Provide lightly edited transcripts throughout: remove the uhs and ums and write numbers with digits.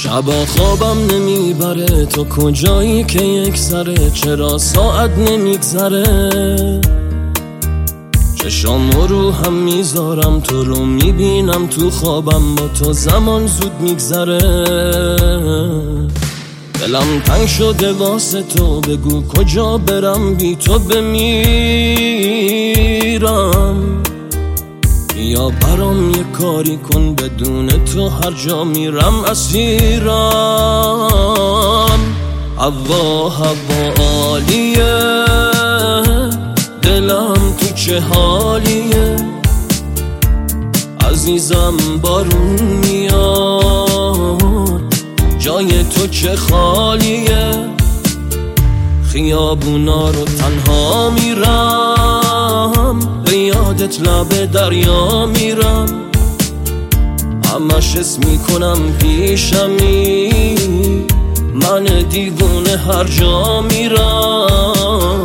شبا خوابم نمیبره، تو کجایی که یک سره؟ چرا ساعت نمیگذره؟ چشام رو هم میذارم، تو رو میبینم تو خوابم، با تو زمان زود میگذره. دلم تنگ شده واسه تو، بگو کجا برم بی تو بمیرم. یا برام یه کاری کن، بدون تو هر جا میرم اسیرم. هوا عالیه، دلم تو چه حالیه؟ عزیزم بارون میاد، جای تو چه خالیه؟ خیابونا رو تنها میرم، به یادت لب دریا میرم. همش حس میکنم پیشمی، من دیوونه هر جا میرم.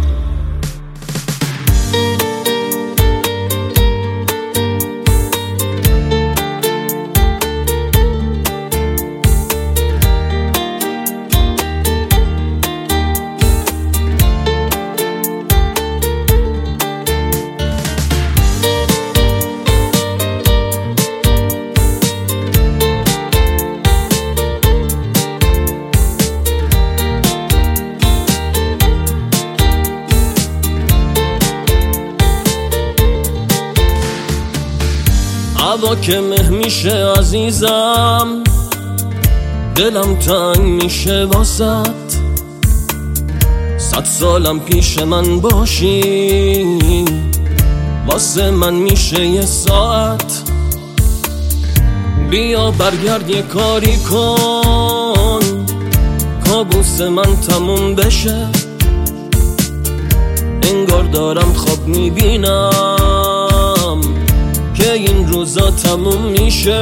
هوا که مه میشه عزیزم، دلم تنگ میشه واسط. 100 سالم پیش من باشی، واسه من میشه یه ساعت. بیا برگرد یه کاری کن، کابوس من تموم بشه. انگار دارم خواب میبینم که این روزا تموم میشه.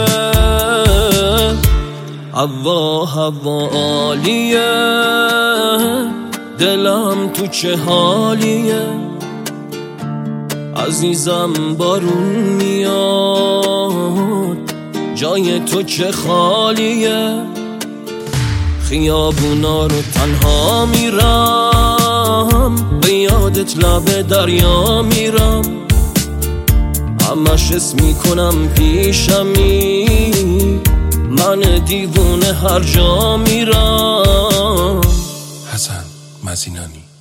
هوا عالیه، دلم تو چه حالیه؟ عزیزم بارون میاد، جای تو چه خالیه؟ خیابونا رو تنها میرم، به یادت لب دریا میرم. همش حس میکنم پیشمی، من دیوونه هر جا میرم. حسن مزینانی.